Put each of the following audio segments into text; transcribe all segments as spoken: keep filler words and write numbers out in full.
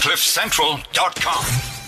cliff central dot com.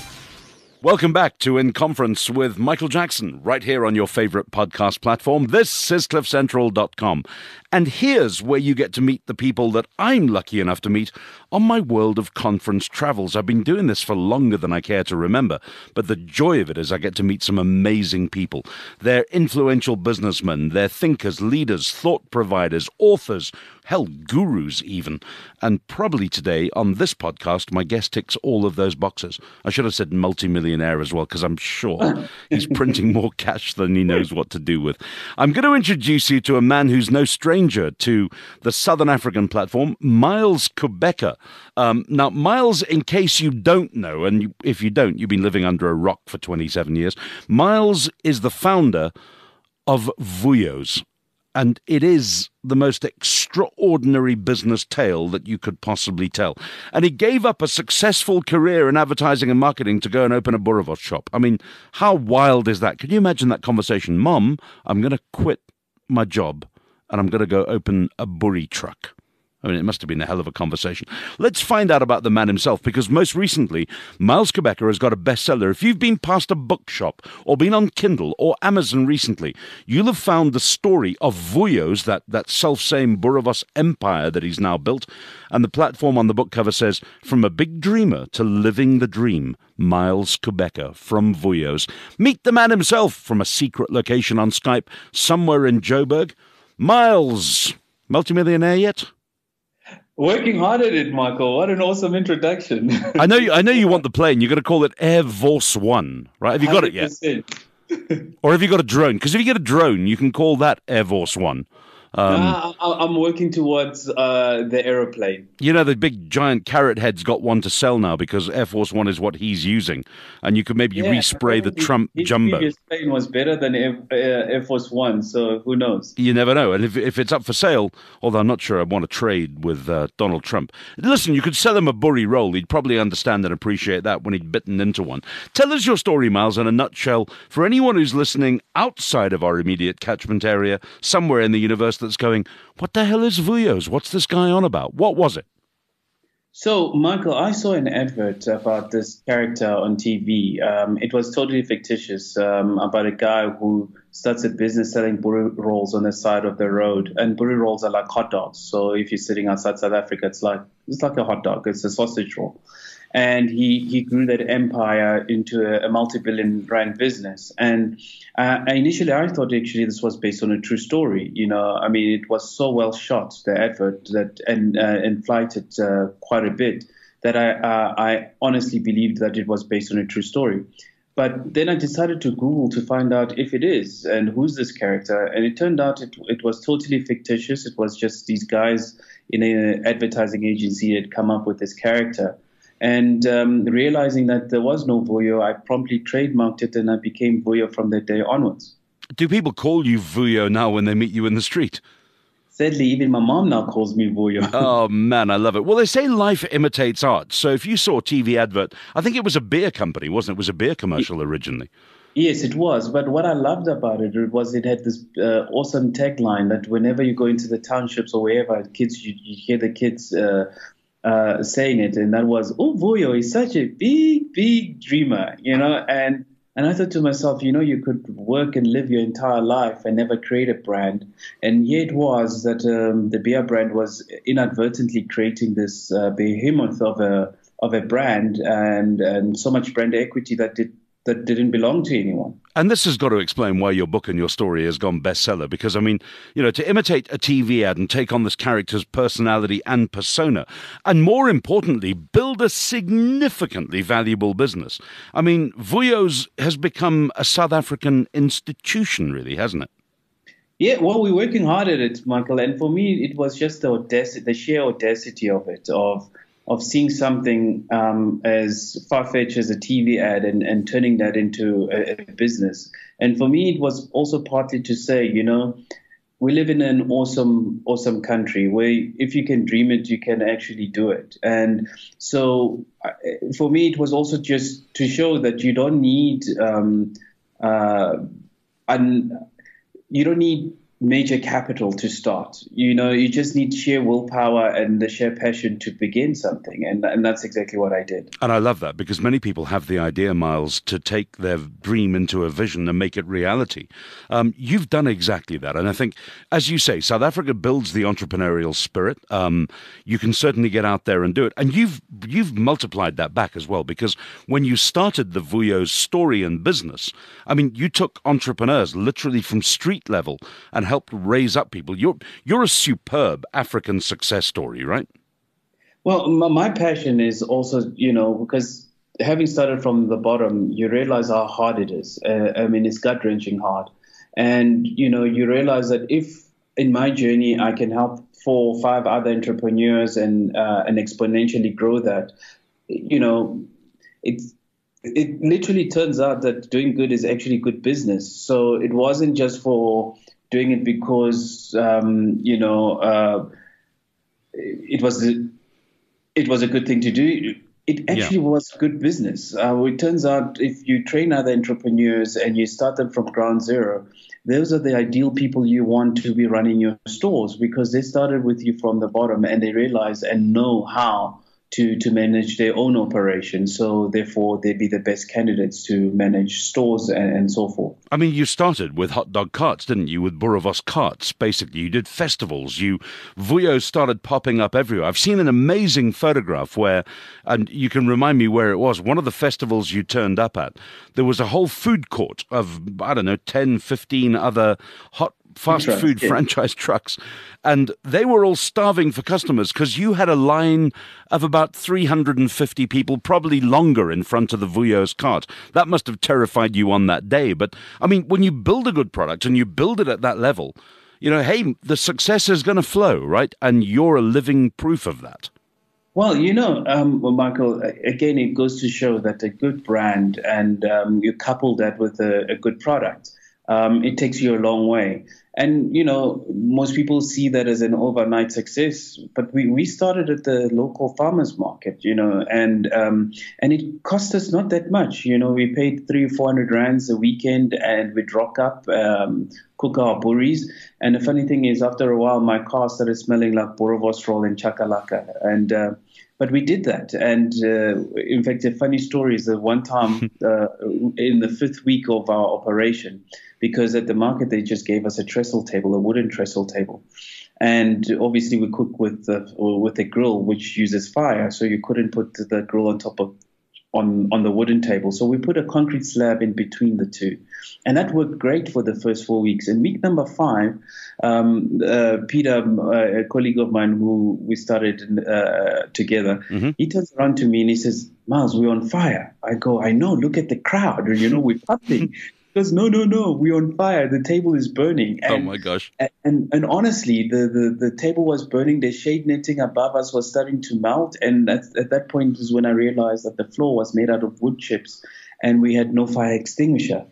Welcome back to In Conference with Michael Jackson, right here on your favorite podcast platform. This is cliff central dot com. And here's where you get to meet the people that I'm lucky enough to meet on my world of conference travels. I've been doing this for longer than I care to remember, but the joy of it is I get to meet some amazing people. They're influential businessmen, they're thinkers, leaders, thought providers, authors, hell, gurus even. And probably today on this podcast, my guest ticks all of those boxes. I should have said multimillionaire as well, because I'm sure he's printing more cash than he knows what to do with. I'm going to introduce you to a man who's no stranger to the Southern African platform, Miles Qhubeka. Um, now, Miles, in case you don't know, and you, if you don't, you've been living under a rock for twenty-seven years, Miles is the founder of Vuyos. And it is the most extraordinary business tale that you could possibly tell. And he gave up a successful career in advertising and marketing to go and open a Boerewors shop. I mean, how wild is that? Can you imagine that conversation? Mom, I'm going to quit my job and I'm going to go open a Boerie truck. I mean, it must have been a hell of a conversation. Let's find out about the man himself, because most recently, Miles Qhubeka has got a bestseller. If you've been past a bookshop or been on Kindle or Amazon recently, you'll have found the story of Vuyos, that, that self-same Boerewors empire that he's now built. And the platform on the book cover says, "From a big dreamer to living the dream, Miles Qhubeka from Vuyos." Meet the man himself from a secret location on Skype somewhere in Joburg. Miles, multimillionaire yet? Working hard at it, Michael. What an awesome introduction. I know you, I know you want the plane. You're going to call it Air Force One, right? Have you got it yet? Or have you got a drone? Because if you get a drone, you can call that Air Force One. Um, nah, I'm working towards uh, the aeroplane. You know, the big giant carrot head's got one to sell now because Air Force One is what he's using. And you could maybe yeah, respray the his, Trump his jumbo. His plane was better than Air, uh, Air Force One, so who knows? You never know. And if if it's up for sale, although I'm not sure I want to trade with uh, Donald Trump. Listen, you could sell him a Boerie roll. He'd probably understand and appreciate that when he'd bitten into one. Tell us your story, Miles, in a nutshell, for anyone who's listening outside of our immediate catchment area, somewhere in the universe that's going, what the hell is Vuyos? What's this guy on about? What was it? So, Michael, I saw an advert about this character on T V. Um, it was totally fictitious, um, about a guy who starts a business selling Boerie rolls on the side of the road. And Boerie rolls are like hot dogs. So if you're sitting outside South Africa, it's like it's like a hot dog. It's a sausage roll. And he, he grew that empire into a, a multi-billion rand business. And uh, initially, I thought actually this was based on a true story. You know, I mean, it was so well shot, the advert, that and uh, and flighted uh, quite a bit, that I uh, I honestly believed that it was based on a true story. But then I decided to Google to find out if it is and who's this character. And it turned out it, it was totally fictitious. It was just these guys in an advertising agency had come up with this character. And um, realizing that there was no Vuyo, I promptly trademarked it and I became Vuyo from that day onwards. Do people call you Vuyo now when they meet you in the street? Sadly, even my mom now calls me Vuyo. Oh, man, I love it. Well, they say life imitates art. So if you saw a T V advert, I think it was a beer company, wasn't it? It was a beer commercial originally. Yes, it was. But what I loved about it was it had this uh, awesome tagline that whenever you go into the townships or wherever, kids, you, you hear the kids uh, Uh, saying it, and that was, oh, Vuyo is such a big, big dreamer, you know, and and I thought to myself, you know, you could work and live your entire life and never create a brand, and here it was that um, the beer brand was inadvertently creating this uh, behemoth of a of a brand, and and so much brand equity that did that didn't belong to anyone. And this has got to explain why your book and your story has gone bestseller, because, I mean, you know, to imitate a T V ad and take on this character's personality and persona, and more importantly, build a significantly valuable business. I mean, Vuyos has become a South African institution, really, hasn't it? Yeah, well, we're working hard at it, Michael. And for me, it was just the audacity, the sheer audacity of it, of of seeing something um, as far-fetched as a T V ad and, and turning that into a, a business. And for me, it was also partly to say, you know, we live in an awesome, awesome country where if you can dream it, you can actually do it. And so uh, for me, it was also just to show that you don't need um, uh, un, you don't need major capital to start. You know, you just need sheer willpower and the sheer passion to begin something. And, and that's exactly what I did. And I love that, because many people have the idea, Miles, to take their dream into a vision and make it reality. Um, you've done exactly that. And I think, as you say, South Africa builds the entrepreneurial spirit. Um, you can certainly get out there and do it. And you've you've multiplied that back as well, because when you started the Vuyo's story and business, I mean, you took entrepreneurs literally from street level and helped raise up people. You're you're a superb African success story, right? Well, my passion is also, you know, because having started from the bottom, you realize how hard it is. Uh, I mean, it's gut-wrenching hard. And, you know, you realize that if in my journey I can help four or five other entrepreneurs and uh, and exponentially grow that, you know, it's it literally turns out that doing good is actually good business. So it wasn't just for doing it because, um, you know, uh, it was a, it was a good thing to do. It actually yeah. was good business. Uh, it turns out if you train other entrepreneurs and you start them from ground zero, those are the ideal people you want to be running your stores, because they started with you from the bottom and they realize and know how to, to manage their own operation. So therefore, they'd be the best candidates to manage stores and, and so forth. I mean, you started with hot dog carts, didn't you? With Boerewors carts, basically. You did festivals. You Vuyo started popping up everywhere. I've seen an amazing photograph where, and you can remind me where it was, one of the festivals you turned up at, there was a whole food court of, I don't know, ten, fifteen other hot fast Trucks, food yeah. franchise trucks, and they were all starving for customers because you had a line of about three hundred fifty people, probably longer, in front of the Vuyo's cart. That must have terrified you on that day. But I mean, when you build a good product and you build it at that level, you know, hey, the success is going to flow, right? And you're a living proof of that. Well, you know, um, well, Michael, again, it goes to show that a good brand and um, you couple that with a, a good product, um, it takes you a long way. And, you know, most people see that as an overnight success, but we, we started at the local farmers market, you know, and um, and it cost us not that much. You know, we paid three or four hundred rands a weekend and we'd rock up, um, cook our boeries. And the funny thing is, after a while, my car started smelling like Boerewors roll and chakalaka. And uh, but we did that. And uh, in fact, a funny story is that one time uh, in the fifth week of our operation, because at the market they just gave us a trestle table, a wooden trestle table. And obviously we cook with the, with a grill which uses fire, so you couldn't put the grill on top of on, on the wooden table. So we put a concrete slab in between the two. And that worked great for the first four weeks. In week number five, um, uh, Peter, uh, a colleague of mine who we started uh, together, mm-hmm. he turns around to me and he says, "Miles, we're on fire." I go, "I know, look at the crowd, you know, we're pumping." He goes, no, no, no, we're on fire. The table is burning. And, oh, my gosh. And, and, and honestly, the, the, the table was burning. The shade netting above us was starting to melt. And at, at that point is when I realized that the floor was made out of wood chips and we had no fire extinguisher.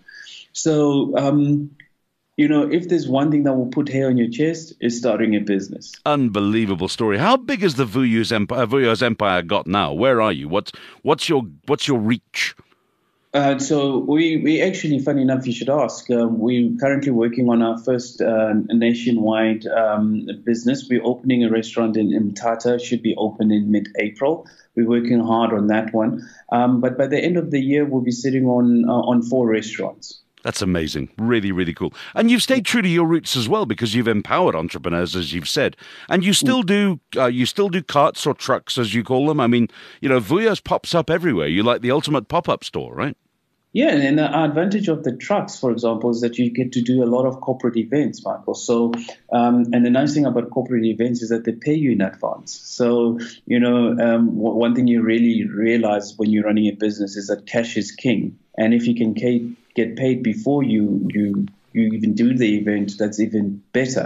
So, um, you know, if there's one thing that will put hair on your chest, is starting a business. Unbelievable story. How big has the Vuyo's empire, Vuyo's empire got now? Where are you? What's, what's your, what's your reach? Uh, so we, we actually, funny enough, you should ask, uh, we're currently working on our first uh, nationwide um, business. We're opening a restaurant in Mthatha, should be open in mid-April. We're working hard on that one. Um, but by the end of the year, we'll be sitting on uh, on four restaurants. That's amazing. Really, really cool. And you've stayed true to your roots as well, because you've empowered entrepreneurs, as you've said. And you still do uh, you still do carts or trucks, as you call them. I mean, you know, Vuyo's pops up everywhere. You're like the ultimate pop-up store, right? Yeah, and the advantage of the trucks, for example, is that you get to do a lot of corporate events, Michael. So, um, and the nice thing about corporate events is that they pay you in advance. So, you know, um, one thing you really realize when you're running a business is that cash is king. And if you can get paid before you, you, you even do the event, that's even better.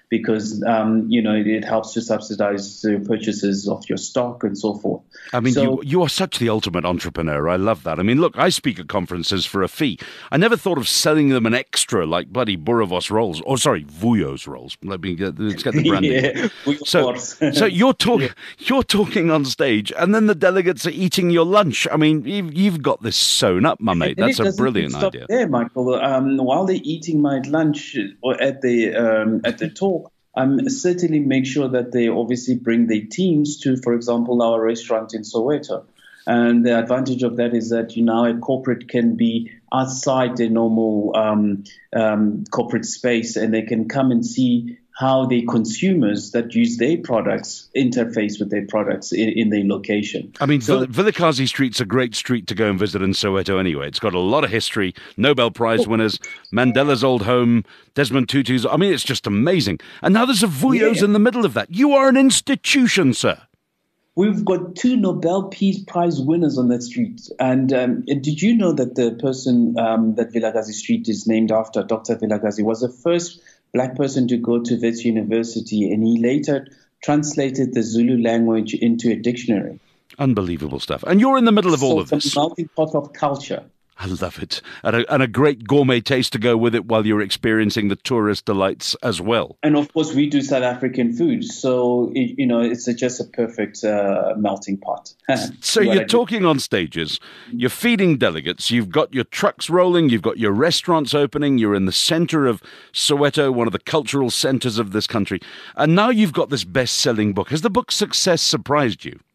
because, um, you know, it, it helps to subsidize the purchases of your stock and so forth. I mean, so, you, you are such the ultimate entrepreneur. I love that. I mean, look, I speak at conferences for a fee. I never thought of selling them an extra like bloody Boerewors rolls. Or, sorry, Vuyo's rolls. Let me get, let's get the branding. yeah, so, so you're, talk, yeah. you're talking on stage, and then the delegates are eating your lunch. I mean, you've, you've got this sewn up, my mate. That's a brilliant stop idea. There, Michael. Um, while they're eating my lunch or at the um, at the talk, I'm certainly make sure that they obviously bring their teams to, for example, our restaurant in Soweto. And the advantage of that is that, you know, a corporate can be outside their normal um, um, corporate space, and they can come and see how the consumers that use their products interface with their products in, in their location. I mean, so, Vilakazi Street's a great street to go and visit in Soweto anyway. It's got a lot of history, Nobel Prize winners, Mandela's old home, Desmond Tutu's. I mean, it's just amazing. And now there's a Vuyo's yeah. in the middle of that. You are an institution, sir. We've got two Nobel Peace Prize winners on that street. And um, did you know that the person um, that Vilakazi Street is named after, Doctor Vilakazi, was the first black person to go to Wits University, and he later translated the Zulu language into a dictionary. Unbelievable stuff. And you're in the middle of so all of this. It's a melting pot of culture. I love it. And a, and a great gourmet taste to go with it while you're experiencing the tourist delights as well. And of course, we do South African food. So, it, you know, it's a, just a perfect uh, melting pot. So you're talking on stages, you're feeding delegates, you've got your trucks rolling, you've got your restaurants opening, you're in the center of Soweto, one of the cultural centers of this country. And now you've got this best-selling book. Has the book's success surprised you?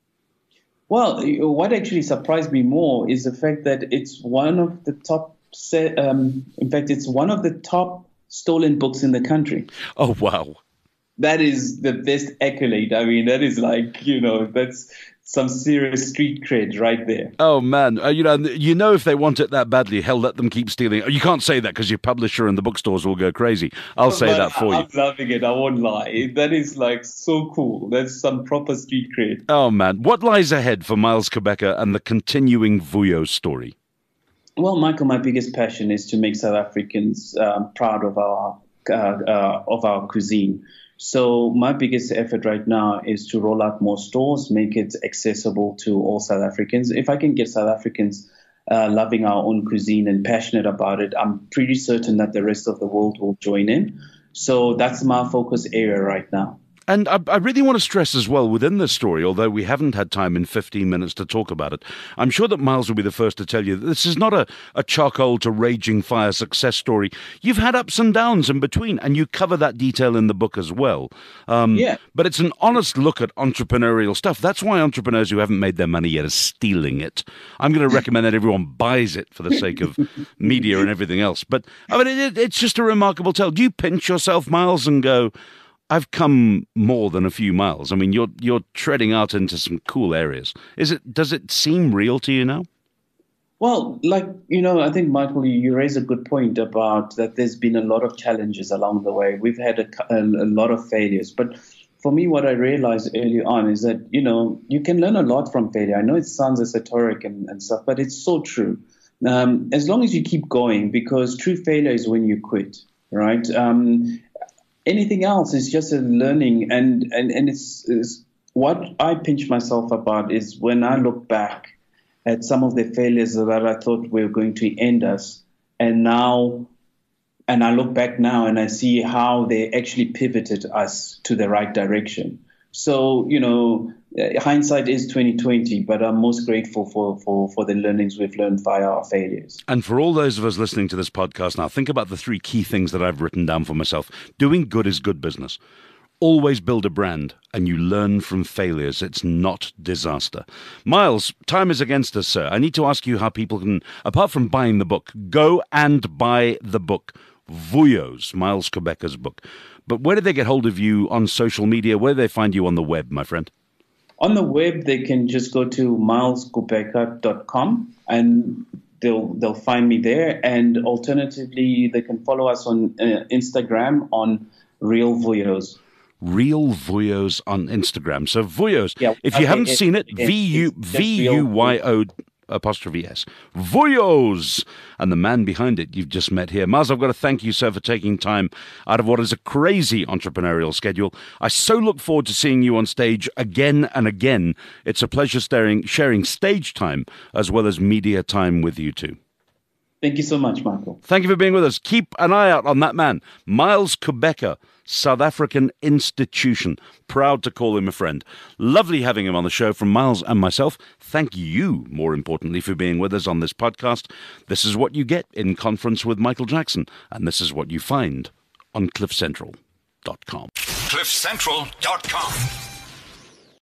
Well, what actually surprised me more is the fact that it's one of the top, um, in fact, it's one of the top stolen books in the country. Oh, wow. That is the best accolade. I mean, that is like, you know, that's some serious street cred right there. Oh, man. Uh, you know, you know, if they want it that badly, hell, let them keep stealing. You can't say that because your publisher and the bookstores will go crazy. I'll say but that for I'm you. I'm loving it. I won't lie. That is like so cool. That's some proper street cred. Oh, man. What lies ahead for Miles Kobeka and the continuing Vuyo story? Well, Michael, my biggest passion is to make South Africans um, proud of our uh, uh, of our cuisine. So my biggest effort right now is to roll out more stores, make it accessible to all South Africans. If I can get South Africans uh, loving our own cuisine and passionate about it, I'm pretty certain that the rest of the world will join in. So that's my focus area right now. And I, I really want to stress as well within this story, although we haven't had time in fifteen minutes to talk about it, I'm sure that Miles will be the first to tell you that this is not a, a charcoal to raging fire success story. You've had ups and downs in between, and you cover that detail in the book as well. Um, yeah. But it's an honest look at entrepreneurial stuff. That's why entrepreneurs who haven't made their money yet are stealing it. I'm going to recommend that everyone buys it for the sake of media and everything else. But I mean, it, it's just a remarkable tale. Do you pinch yourself, Miles, and go, I've come more than a few miles. I mean, you're you're treading out into some cool areas. Is it? Does it seem real to you now? Well, like, you know, I think, Michael, you raise a good point about that there's been a lot of challenges along the way. We've had a, a, a lot of failures. But for me, what I realized early on is that, you know, you can learn a lot from failure. I know it sounds esoteric and, and stuff, but it's so true. Um, as long as you keep going, because true failure is when you quit, right? Um Anything else is just a learning, and, and, and it's, it's what I pinch myself about is when I look back at some of the failures that I thought were going to end us, and now, and I look back now and I see how they actually pivoted us to the right direction. So, you know, hindsight is twenty twenty, but I'm most grateful for, for, for the learnings we've learned via our failures. And for all those of us listening to this podcast now, think about the three key things that I've written down for myself. Doing good is good business. Always build a brand, and you learn from failures. It's not disaster. Miles, time is against us, sir. I need to ask you how people can, apart from buying the book, go and buy the book. Vuyo's, Miles Kobeka's book. But where do they get hold of you on social media? Where do they find you on the web, my friend? On the web, they can just go to miles kobeka dot com and they'll they'll find me there. And alternatively, they can follow us on uh, Instagram on Real Vuyo's. Real Vuyo's on Instagram. So Vuyo's, yeah, if you okay, haven't it, seen it, it, V U V U Y O. apostrophe S. Vuyos! And the man behind it you've just met here. Miles, I've got to thank you, sir, for taking time out of what is a crazy entrepreneurial schedule. I so look forward to seeing you on stage again and again. It's a pleasure staring, sharing stage time as well as media time with you two. Thank you so much, Michael. Thank you for being with us. Keep an eye out on that man, Miles Kubeka, South African Institution. Proud to call him a friend. Lovely having him on the show from Miles and myself. Thank you, more importantly, for being with us on this podcast. This is what you get in Conference with Michael Jackson, and this is what you find on cliff central dot com. cliff central dot com